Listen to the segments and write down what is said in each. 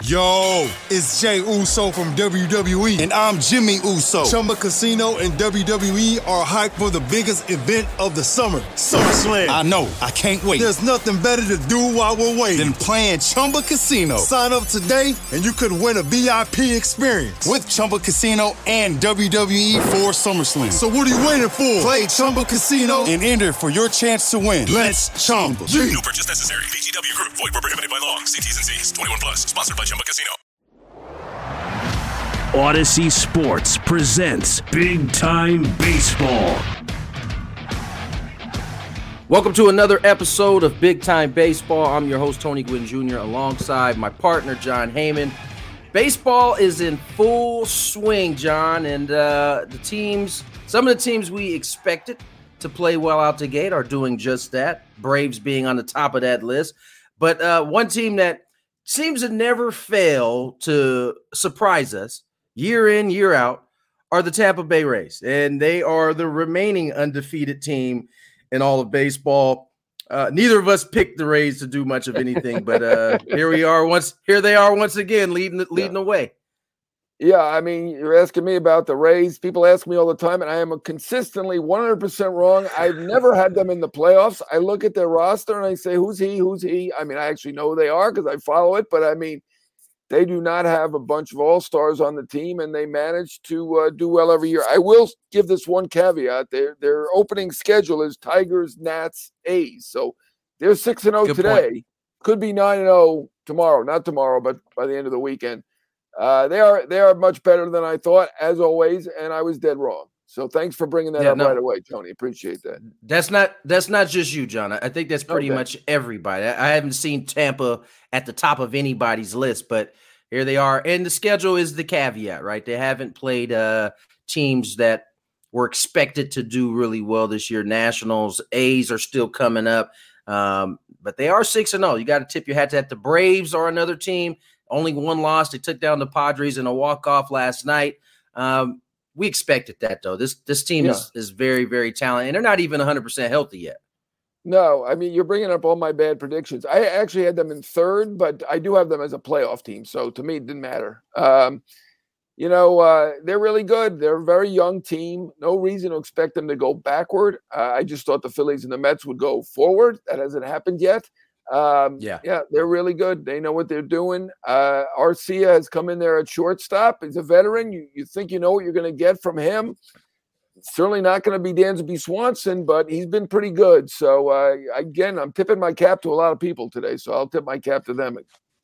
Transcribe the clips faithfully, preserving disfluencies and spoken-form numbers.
Yo, it's Jay Uso from W W E. And I'm Jimmy Uso. Chumba Casino and W W E are hyped for the biggest event of the summer, SummerSlam. I know. I can't wait. There's nothing better to do while we're waiting than playing Chumba Casino. Sign up today and you could win a V I P experience with Chumba Casino and W W E for SummerSlam. So what are you waiting for? Play Chumba Casino and enter for your chance to win. Let's Chumba. No purchase necessary. V G W Group. Void where prohibited by law. See T's and C's. twenty-one plus. Sponsored by Chumba Casino. Odyssey Sports presents Big Time Baseball. Welcome to another episode of Big Time Baseball. I'm your host, Tony Gwynn Junior, alongside my partner, John Heyman. Baseball is in full swing, John, and uh, the teams, some of the teams we expected to play well out the gate are doing just that, Braves being on the top of that list. But uh, one team that seems to never fail to surprise us year in, year out are the Tampa Bay Rays, and they are the remaining undefeated team in all of baseball. Uh, neither of us picked the Rays to do much of anything, but uh, here we are. Once here they are once again, leading leading yeah. the way. Yeah, I mean, you're asking me about the Rays. People ask me all the time, and I am consistently one hundred percent wrong. I've never had them in the playoffs. I look at their roster and I say, who's he? Who's he? I mean, I actually know who they are because I follow it, but I mean, they do not have a bunch of all-stars on the team, and they manage to uh, do well every year. I will give this one caveat. Their, their opening schedule is Tigers, Nats, A's. So they're six and oh today. Point. Could be nine and oh tomorrow. Not tomorrow, but by the end of the weekend. Uh, they are they are much better than I thought, as always, and I was dead wrong. So thanks for bringing that yeah, up no, right away, Tony. Appreciate that. That's not that's not just you, John. I think that's pretty okay. much everybody. I haven't seen Tampa at the top of anybody's list, but here they are. And the schedule is the caveat, right? They haven't played uh, teams that were expected to do really well this year. Nationals, A's are still coming up, um, but they are six and zero. You got to tip your hat to that. The Braves are another team. Only one loss. They took down the Padres in a walk-off last night. Um, we expected that, though. This this team yeah. is, is very, very talented, and they're not even one hundred percent healthy yet. No, I mean, you're bringing up all my bad predictions. I actually had them in third, but I do have them as a playoff team, so to me, it didn't matter. Um, you know, uh, they're really good. They're a very young team. No reason to expect them to go backward. Uh, I just thought the Phillies and the Mets would go forward. That hasn't happened yet. Um, yeah, yeah, they're really good. They know what they're doing. Uh, Arcia has come in there at shortstop. He's a veteran. You, you think you know what you're going to get from him. Certainly not going to be Dansby Swanson, but he's been pretty good. So, uh, again, I'm tipping my cap to a lot of people today, so I'll tip my cap to them.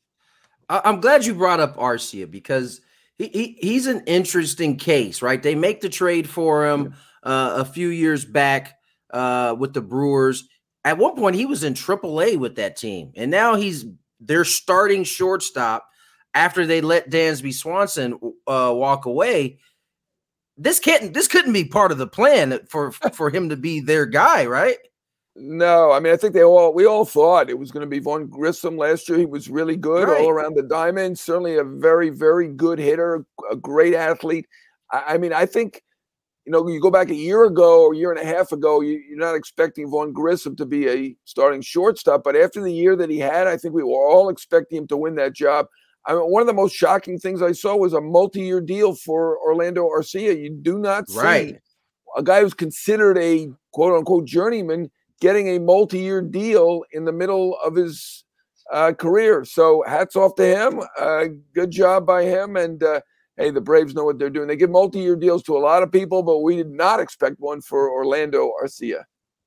I'm glad you brought up Arcia because he, he he's an interesting case, right? They make the trade for him uh, a few years back uh, with the Brewers. At one point, he was in triple A with that team, and now he's their starting shortstop after they let Dansby Swanson uh, walk away. This can't, this couldn't be part of the plan for for him to be their guy, right? No, I mean, I think they all we all thought it was going to be Vaughn Grissom last year. He was really good right. all around the diamond. Certainly a very, very good hitter, a great athlete. I, I mean, I think. You know, you go back a year ago or a year and a half ago, you, you're not expecting Vaughn Grissom to be a starting shortstop. But after the year that he had, I think we were all expecting him to win that job. I mean, one of the most shocking things I saw was a multi-year deal for Orlando Arcia. You do not see right. a guy who's considered a quote-unquote journeyman getting a multi-year deal in the middle of his uh, career. So hats off to him. Uh, good job by him. And, uh, hey, the Braves know what they're doing. They give multi-year deals to a lot of people, but we did not expect one for Orlando Arcia.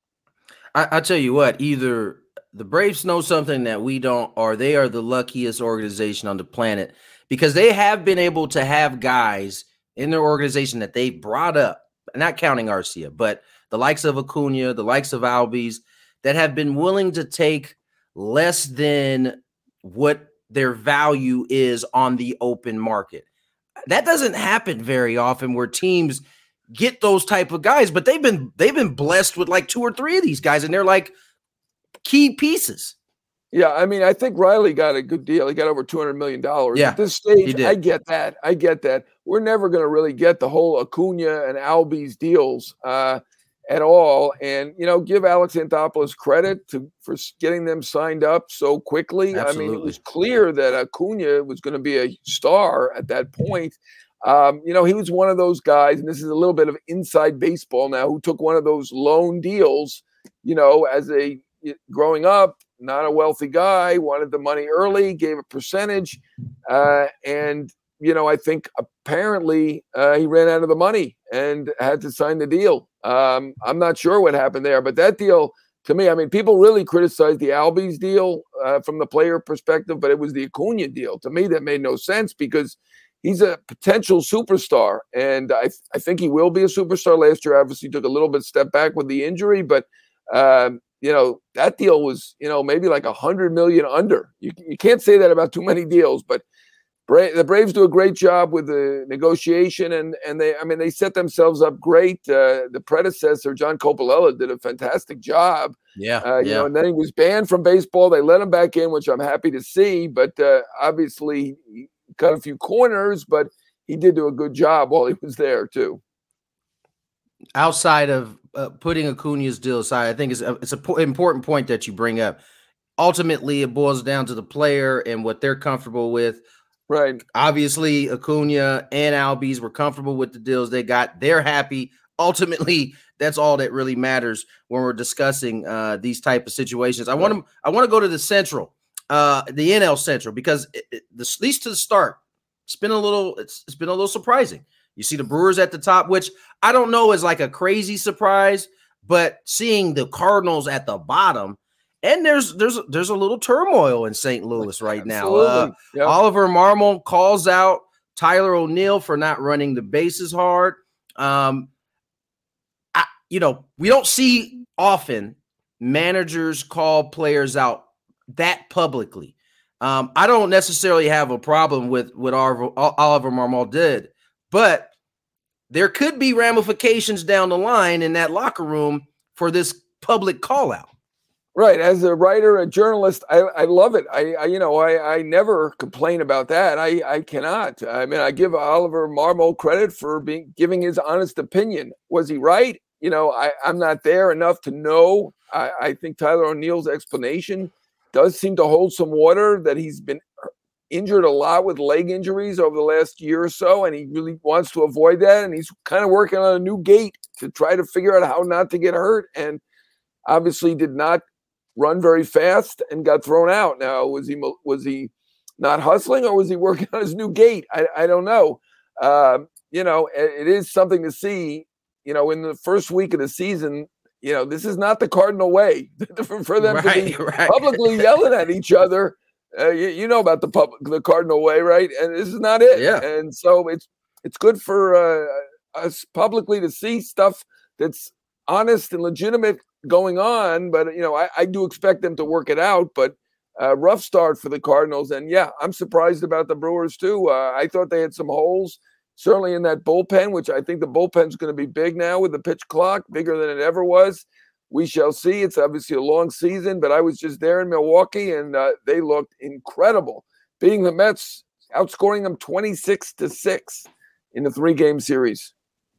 I, I tell you what, either the Braves know something that we don't, or they are the luckiest organization on the planet because they have been able to have guys in their organization that they brought up, not counting Arcia, but the likes of Acuna, the likes of Albies, that have been willing to take less than what their value is on the open market. That doesn't happen very often where teams get those type of guys, but they've been they've been blessed with like two or three of these guys, and they're like key pieces. Yeah, I mean, I think Riley got a good deal. He got over two hundred million dollars. Yeah, at this stage, I get that. I get that. We're never going to really get the whole Acuna and Albies deals. Uh, at all. And, you know, give Alex Anthopoulos credit to for getting them signed up so quickly. Absolutely. I mean, it was clear that Acuna was going to be a star at that point. Um, you know, he was one of those guys, and this is a little bit of inside baseball now, who took one of those loan deals, you know, as a growing up, not a wealthy guy, wanted the money early, gave a percentage. Uh, and, you know, I think apparently uh, he ran out of the money and had to sign the deal. Um, I'm not sure what happened there, but that deal, to me, I mean, people really criticized the Albies deal uh, from the player perspective, but it was the Acuna deal. To me, that made no sense because he's a potential superstar, and I, th- I think he will be a superstar. Last year, obviously, took a little bit step back with the injury, but um, you know, that deal was, you know, maybe like a hundred million under. You you can't say that about too many deals, but Bra- the Braves do a great job with the negotiation, and and they, I mean, they set themselves up great. Uh, the predecessor, John Coppola, did a fantastic job. Yeah, uh, you yeah. know, and then he was banned from baseball. They let him back in, which I'm happy to see. But uh, obviously, he cut a few corners, but he did do a good job while he was there too. Outside of uh, putting Acuna's deal aside, I think it's a, it's an po- important point that you bring up. Ultimately, it boils down to the player and what they're comfortable with. Right. Obviously, Acuna and Albies were comfortable with the deals they got. They're happy. Ultimately, that's all that really matters when we're discussing uh, these type of situations. I want to I want to go to the Central, uh, the N L Central, because it, it, the, at least to the start, it's been a little it's, it's been a little surprising. You see the Brewers at the top, which I don't know is like a crazy surprise, but seeing the Cardinals at the bottom. And there's there's there's a little turmoil in Saint Louis right now. Uh, yep. Oliver Marmol calls out Tyler O'Neill for not running the bases hard. Um, I, you know, we don't see often managers call players out that publicly. Um, I don't necessarily have a problem with what Oliver, Oliver Marmol did, but there could be ramifications down the line in that locker room for this public call out. Right. As a writer, a journalist, I, I love it. I, I you know, I, I never complain about that. I, I cannot. I mean, I give Oliver Marmol credit for being giving his honest opinion. Was he right? You know, I, I'm not there enough to know. I, I think Tyler O'Neill's explanation does seem to hold some water, that he's been injured a lot with leg injuries over the last year or so, and he really wants to avoid that. And he's kind of working on a new gait to try to figure out how not to get hurt. And obviously did not run very fast and got thrown out. Now, was he was he not hustling, or was he working on his new gait? I, I don't know. Um, you know, it, it is something to see. You know, in the first week of the season, you know, this is not the Cardinal way for them right, to be right. publicly yelling at each other. Uh, you, you know about the public, the Cardinal way, right? And this is not it. Yeah. And so it's it's good for uh, us publicly to see stuff that's honest and legitimate going on, but you know, I, I do expect them to work it out. But uh, rough start for the Cardinals, and yeah, I'm surprised about the Brewers too. Uh, I thought they had some holes, certainly in that bullpen, which I think the bullpen's going to be big now with the pitch clock, bigger than it ever was. We shall see. It's obviously a long season, but I was just there in Milwaukee, and uh, they looked incredible, beating the Mets, outscoring them twenty-six to six in the three-game series.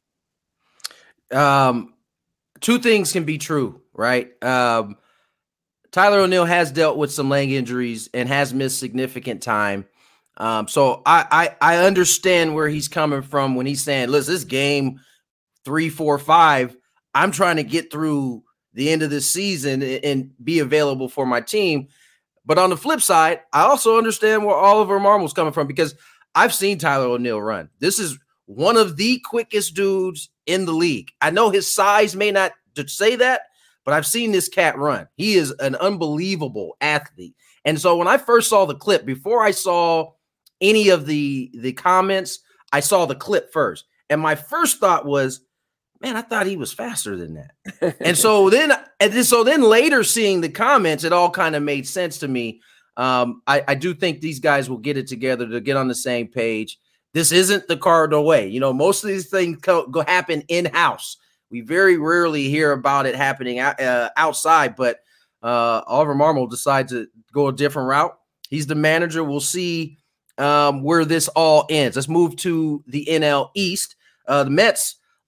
Um. Two things can be true, right? Um, Tyler O'Neill has dealt with some leg injuries and has missed significant time. Um, so I, I I understand where he's coming from when he's saying, listen, this game three, four, five, I'm trying to get through the end of this season and, and be available for my team. But on the flip side, I also understand where Oliver Marmol's coming from, because I've seen Tyler O'Neill run. This is one of the quickest dudes in the league. I know his size may not say that, but I've seen this cat run. He is an unbelievable athlete. And so when I first saw the clip, before I saw any of the, the comments, I saw the clip first. And my first thought was, man, I thought he was faster than that. and so then, and then, so then later seeing the comments, it all kind of made sense to me. Um, I, I do think these guys will get it together to get on the same page. This isn't the Cardinal way. You know, most of these things go, go happen in-house. We very rarely hear about it happening uh, outside, but uh, Oliver Marmol decides to go a different route. He's the manager. We'll see um, where this all ends. Let's move to the N L East. Uh, the Mets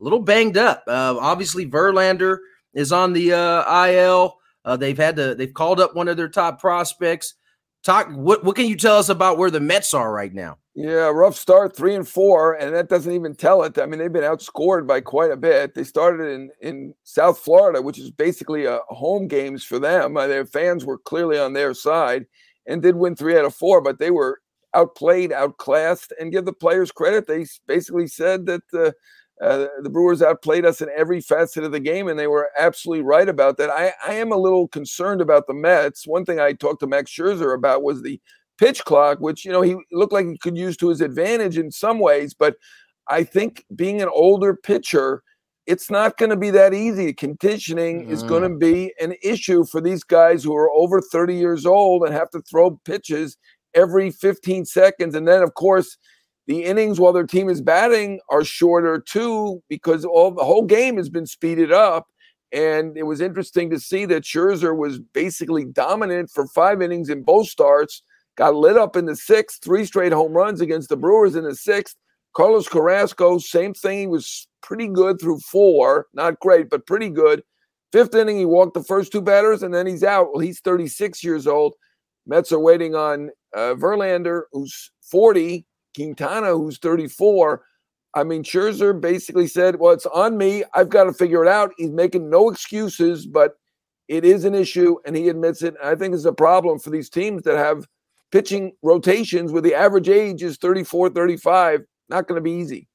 little banged up. Uh, obviously, Verlander is on the uh, I L. Uh, they've had to they've called up one of their top prospects. Talk. What what can you tell us about where the Mets are right now? Yeah, rough start, three and four, and that doesn't even tell it. I mean, they've been outscored by quite a bit. They started in, in South Florida, which is basically a home games for them. Uh, their fans were clearly on their side and did win three out of four, but they were outplayed, outclassed, and give the players credit. They basically said that uh, uh, the Brewers outplayed us in every facet of the game, and they were absolutely right about that. I, I am a little concerned about the Mets. One thing I talked to Max Scherzer about was the pitch clock, which, you know, he looked like he could use to his advantage in some ways, but I think being an older pitcher, it's not going to be that easy. Conditioning mm. is going to be an issue for these guys who are over thirty years old and have to throw pitches every fifteen seconds. And then, of course, the innings while their team is batting are shorter too, because all the whole game has been speeded up. And it was interesting to see that Scherzer was basically dominant for five innings in both starts. Got lit up in the sixth, three straight home runs against the Brewers in the sixth. Carlos Carrasco, same thing. He was pretty good through four. Not great, but pretty good. Fifth inning, he walked the first two batters, and then he's out. Well, he's thirty-six years old. Mets are waiting on uh, Verlander, who's forty, Quintana, who's thirty-four. I mean, Scherzer basically said, well, it's on me. I've got to figure it out. He's making no excuses, but it is an issue, and he admits it. I think it's a problem for these teams that have pitching rotations where the average age is thirty-four, thirty-five. Not going to be easy.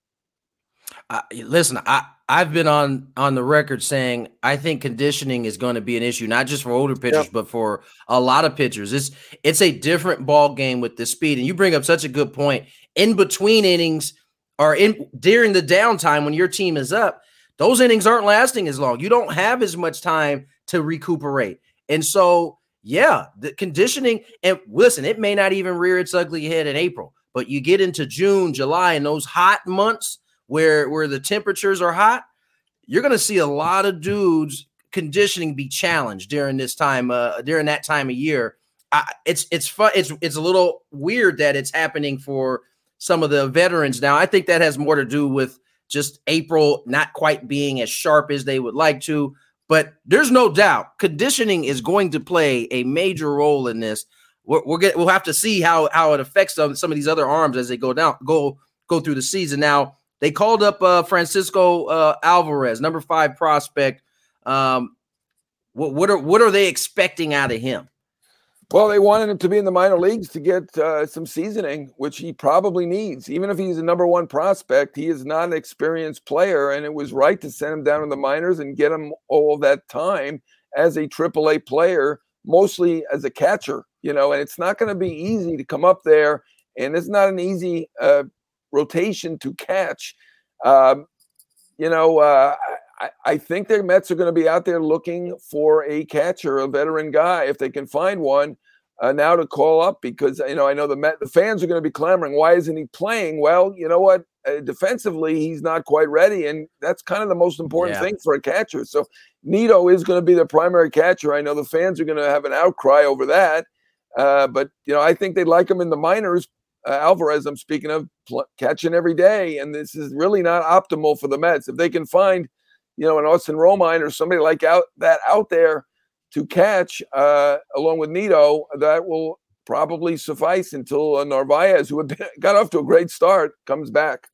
Uh, listen, I, I've been on, on the record saying I think conditioning is going to be an issue, not just for older pitchers, yep. but for a lot of pitchers. It's, it's a different ball game with the speed. And you bring up such a good point. In between innings or in during the downtime when your team is up, those innings aren't lasting as long. You don't have as much time to recuperate. And so, yeah, the conditioning, and listen, it may not even rear its ugly head in April, but you get into June, July, and those hot months where, where the temperatures are hot, you're going to see a lot of dudes conditioning be challenged during this time, uh, during that time of year. I, it's it's fun. It's it's a little weird that it's happening for some of the veterans now. I think that has more to do with just April not quite being as sharp as they would like to. But there's no doubt conditioning is going to play a major role in this. We're, we're get, we'll have to see how how it affects some some of these other arms as they go down go go through the season. Now they called up uh, Francisco uh, Alvarez, number five prospect. Um, what what are what are they expecting out of him? Well, they wanted him to be in the minor leagues to get uh, some seasoning, which he probably needs. Even if he's a number one prospect, he is not an experienced player, and it was right to send him down in the minors and get him all that time as a triple A player, mostly as a catcher, you know, and it's not going to be easy to come up there, and it's not an easy uh, rotation to catch. Um, you know, uh, I, I think the Mets are going to be out there looking for a catcher, a veteran guy, if they can find one uh, now to call up, because, you know, I know the Met, the fans are going to be clamoring, why isn't he playing? Well, you know what? Uh, defensively, he's not quite ready, and that's kind of the most important yeah. thing for a catcher. So Nito is going to be the primary catcher. I know the fans are going to have an outcry over that, uh, but, you know, I think they'd like him in the minors. Uh, Alvarez, I'm speaking of, pl- catching every day, and this is really not optimal for the Mets. If they can find, you know, an Austin Romine or somebody like out that out there to catch uh, along with Nito, that will probably suffice until uh, Narvaez, who had been, got off to a great start, comes back.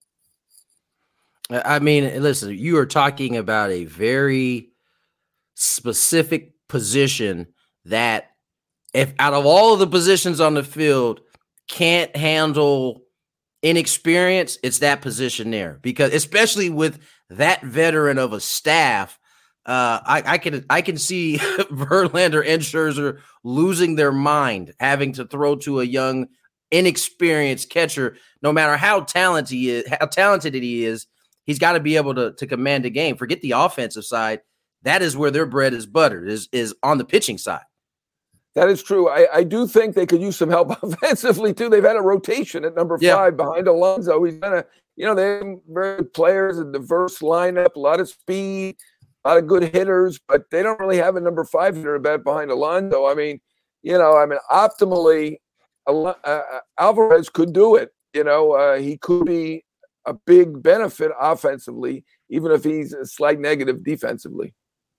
I mean, listen, you are talking about a very specific position that, if out of all of the positions on the field, can't handle inexperience, it's that position there. Because especially with that veteran of a staff, uh, I, I can I can see Verlander and Scherzer losing their mind, having to throw to a young, inexperienced catcher. No matter how talented he is, how talented he is, he's got to be able to to command a game. Forget the offensive side; that is where their bread is buttered. Is is on the pitching side. That is true. I, I do think they could use some help offensively, too. They've had a rotation at number yeah. five behind Alonso. He's been a, you know, they're very good players, a diverse lineup, a lot of speed, a lot of good hitters, but they don't really have a number five hitter bet behind Alonso. I mean, you know, I mean, optimally, uh, Alvarez could do it. You know, uh, he could be a big benefit offensively, even if he's a slight negative defensively.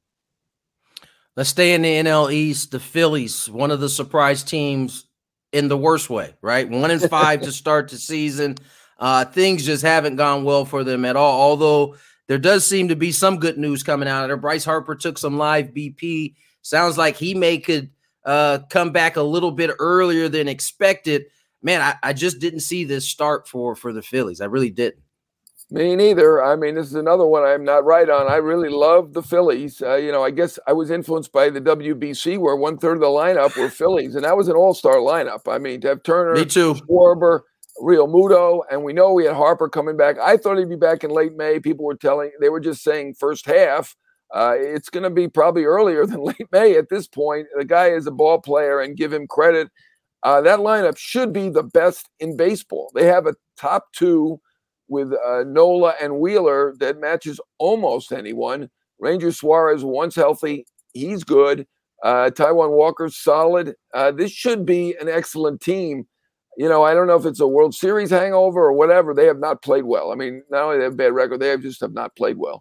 Let's stay in the N L East. The Phillies, one of the surprise teams in the worst way, right? One and five to start the season. Uh, things just haven't gone well for them at all, although there does seem to be some good news coming out of there. Bryce Harper took some live B P. Sounds like he may could uh, come back a little bit earlier than expected. Man, I, I just didn't see this start for, for the Phillies. I really didn't. Me neither. I mean, this is another one I'm not right on. I really love the Phillies. Uh, you know, I guess I was influenced by the W B C where one third of the lineup were Phillies, and that was an all-star lineup. I mean, to have Turner, Me too. Schwarber, Real Muto, and we know we had Harper coming back. I thought he'd be back in late May. People were telling, they were just saying first half. Uh, it's going to be probably earlier than late May at this point. The guy is a ball player, and give him credit. Uh, that lineup should be the best in baseball. They have a top two with uh, Nola and Wheeler that matches almost anyone. Ranger Suarez, once healthy, he's good. Uh, Taijuan Walker's solid. Uh, this should be an excellent team. You know, I don't know if it's a World Series hangover or whatever. They have not played well. I mean, not only they have a bad record, they have just have not played well.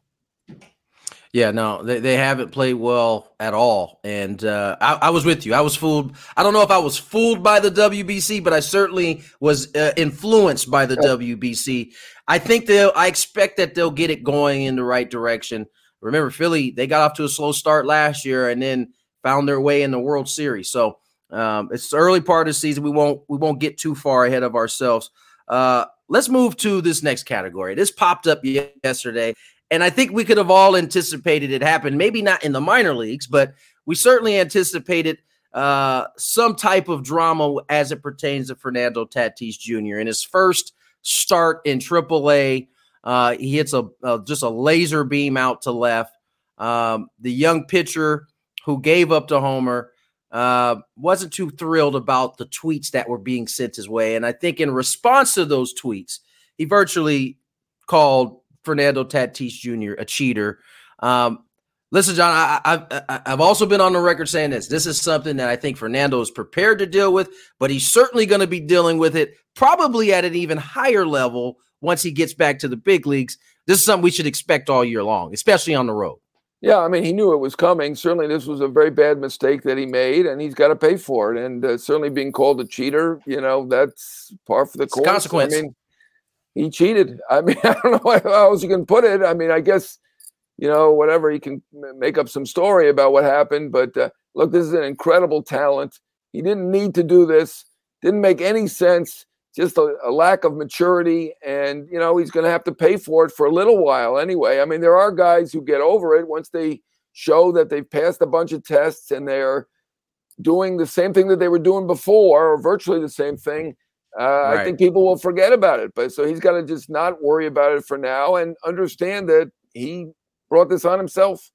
Yeah, no, they, they haven't played well at all. And uh, I, I was with you. I was fooled. I don't know if I was fooled by the W B C, but I certainly was uh, influenced by the yeah. W B C. I think they'll, I expect that they'll get it going in the right direction. Remember, Philly, they got off to a slow start last year and then found their way in the World Series. So um, it's the early part of the season. We won't, we won't get too far ahead of ourselves. Uh, let's move to this next category. This popped up yesterday. And I think we could have all anticipated it happen, maybe not in the minor leagues, but we certainly anticipated uh, some type of drama as it pertains to Fernando Tatis Junior In his first start in triple A, uh, he hits a, a just a laser beam out to left. Um, the young pitcher who gave up to Homer uh, wasn't too thrilled about the tweets that were being sent his way. And I think in response to those tweets, he virtually called Fernando Tatis Junior a cheater. Um, listen, John, I, I, I, I've also been on the record saying this. This is something that I think Fernando is prepared to deal with, but he's certainly going to be dealing with it probably at an even higher level once he gets back to the big leagues. This is something we should expect all year long, especially on the road. Yeah, I mean, he knew it was coming. Certainly this was a very bad mistake that he made, and he's got to pay for it. And uh, certainly being called a cheater, you know, that's par for the course. Consequence. I mean, he cheated. I mean, I don't know how else you can put it. I mean, I guess, you know, whatever, he can make up some story about what happened. But uh, look, this is an incredible talent. He didn't need to do this. Didn't make any sense. Just a, a lack of maturity. And, you know, he's going to have to pay for it for a little while anyway. I mean, there are guys who get over it once they show that they've passed a bunch of tests and they're doing the same thing that they were doing before, or virtually the same thing. Uh, right. I think people will forget about it. But so he's got to just not worry about it for now and understand that he brought this on himself.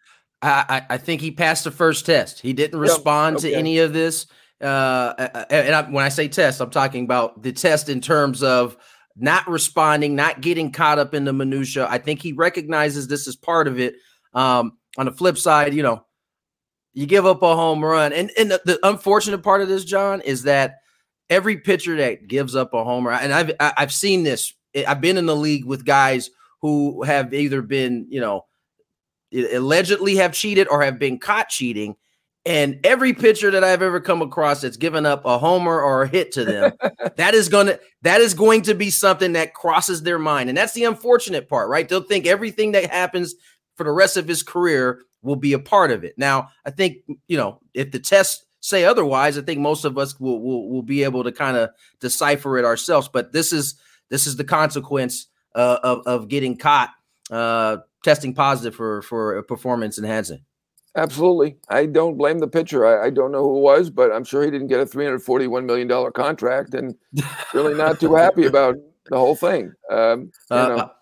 I, I think he passed the first test. He didn't respond yep. okay. to any of this. Uh, and I, when I say test, I'm talking about the test in terms of not responding, not getting caught up in the minutia. I think he recognizes this as part of it. Um, on the flip side, you know, you give up a home run. And, and the, the unfortunate part of this, John, is that every pitcher that gives up a homer, and I've I've seen this. I've been in the league with guys who have either been, you know, allegedly have cheated or have been caught cheating. And every pitcher that I've ever come across that's given up a homer or a hit to them, that is gonna that is going to be something that crosses their mind. And that's the unfortunate part, right? They'll think everything that happens for the rest of his career will be a part of it. Now, I think, you know, if the tests say otherwise, I think most of us will will, will be able to kind of decipher it ourselves. But this is this is the consequence uh, of of getting caught uh, testing positive for for performance enhancing. Absolutely. I don't blame the pitcher. I, I don't know who it was, but I'm sure he didn't get a three hundred forty-one million dollars contract and really not too happy about the whole thing. Um, you know. uh,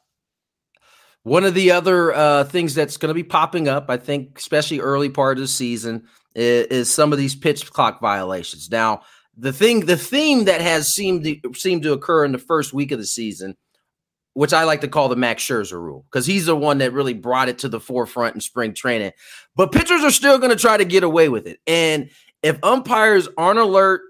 one of the other uh, things that's going to be popping up, I think, especially early part of the season, is, is some of these pitch clock violations. Now, the thing, the theme that has seemed to, seemed to occur in the first week of the season, which I like to call the Max Scherzer rule, because he's the one that really brought it to the forefront in spring training. But pitchers are still going to try to get away with it. And if umpires aren't alert,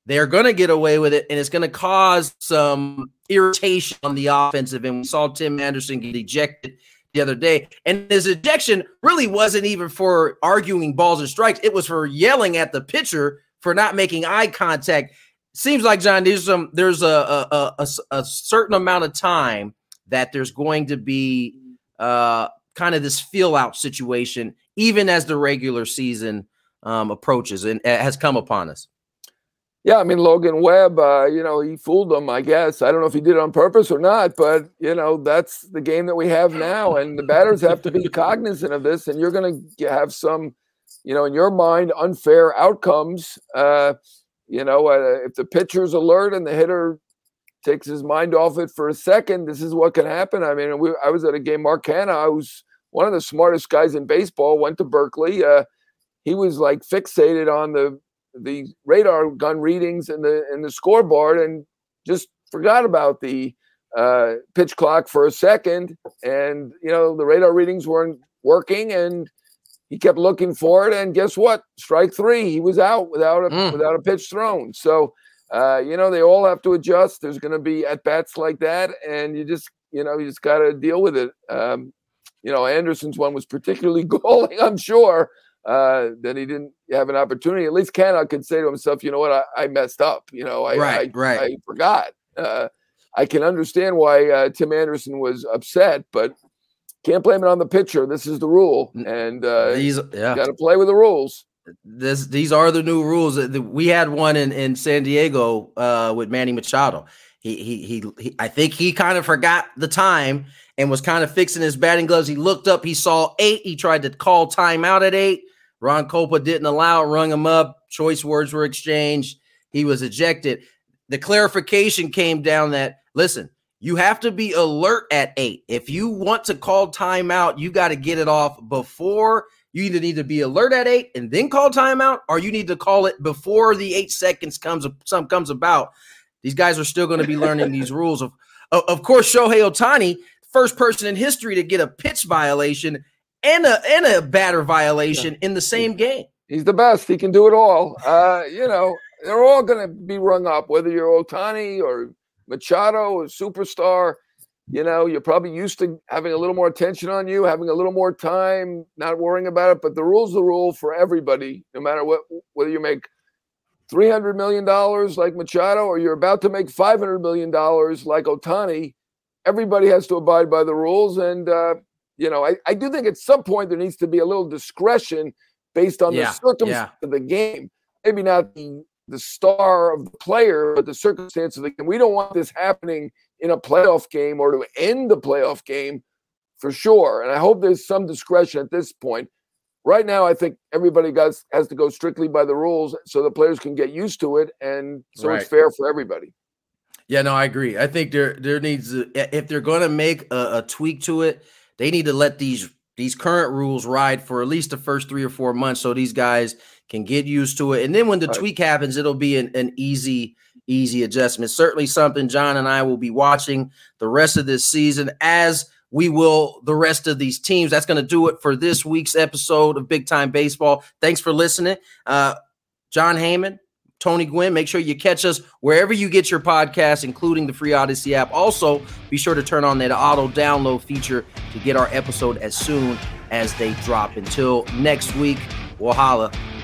they're going to get away with it, and it's going to cause some irritation on the offensive end. We saw Tim Anderson get ejected the other day, and his ejection really wasn't even for arguing balls and strikes. It was for yelling at the pitcher for not making eye contact. Seems like, John, there's some there's a a, a, a certain amount of time that there's going to be uh, kind of this feel-out situation, even as the regular season um, approaches and uh, has come upon us. Yeah, I mean, Logan Webb, uh, you know, he fooled them, I guess. I don't know if he did it on purpose or not, but, you know, that's the game that we have now. And the batters have to be cognizant of this. And you're going to have some, you know, in your mind, unfair outcomes. Uh, you know, uh, if the pitcher's alert and the hitter takes his mind off it for a second, this is what can happen. I mean, we, I was at a game, Mark Hanna, who's one of the smartest guys in baseball, went to Berkeley. Uh, he was like fixated on the the radar gun readings and the and the scoreboard and just forgot about the uh, pitch clock for a second. And, you know, the radar readings weren't working and he kept looking for it. And guess what? Strike three, he was out without a, mm. without a pitch thrown. So, uh, you know, they all have to adjust. There's going to be at-bats like that. And you just, you know, you just got to deal with it. Um, you know, Anderson's one was particularly galling, I'm sure. Uh, that he didn't have an opportunity. At least Canna could say to himself, you know what, I, I messed up. You know, I, right, I, right. I forgot. Uh, I can understand why uh, Tim Anderson was upset, but can't blame it on the pitcher. This is the rule. And uh, these, yeah. got to play with the rules. This, these are the new rules. We had one in, in San Diego uh, with Manny Machado. He, he, he, he, I think he kind of forgot the time and was kind of fixing his batting gloves. He looked up, he saw eight. He tried to call timeout at eight. Ron Copa didn't allow it, rung him up. Choice words were exchanged. He was ejected. The clarification came down that, listen, you have to be alert at eight. If you want to call timeout, you got to get it off before. You either need to be alert at eight and then call timeout, or you need to call it before the eight seconds comes some comes about. These guys are still going to be learning these rules. Of, of course, Shohei Ohtani, first person in history to get a pitch violation and a and a batter violation yeah. in the same game. He's the best. He can do it all. Uh, you know, they're all going to be rung up, whether you're Ohtani or Machado or Superstar. You know, you're probably used to having a little more attention on you, having a little more time, not worrying about it. But the rule's the rule for everybody, no matter what, whether you make three hundred million dollars like Machado or you're about to make five hundred million dollars like Ohtani. Everybody has to abide by the rules. And, uh, you know, I, I do think at some point there needs to be a little discretion based on yeah, the circumstance yeah. of the game. Maybe not the, the star of the player, but the circumstance of the game. We don't want this happening in a playoff game or to end the playoff game for sure. And I hope there's some discretion at this point. Right now, I think everybody has, has to go strictly by the rules so the players can get used to it. And so right. it's fair for everybody. Yeah, no, I agree. I think there there needs to, if they're going to make a, a tweak to it, they need to let these these current rules ride for at least the first three or four months so these guys can get used to it. And then when the right. tweak happens, it'll be an, an easy, easy adjustment. Certainly something John and I will be watching the rest of this season, as we will the rest of these teams. That's going to do it for this week's episode of Big Time Baseball. Thanks for listening. Uh, John Heyman, Tony Gwynn, make sure you catch us wherever you get your podcasts, including the free Odyssey app. Also, be sure to turn on that auto download feature to get our episode as soon as they drop. Until next week, we'll holla.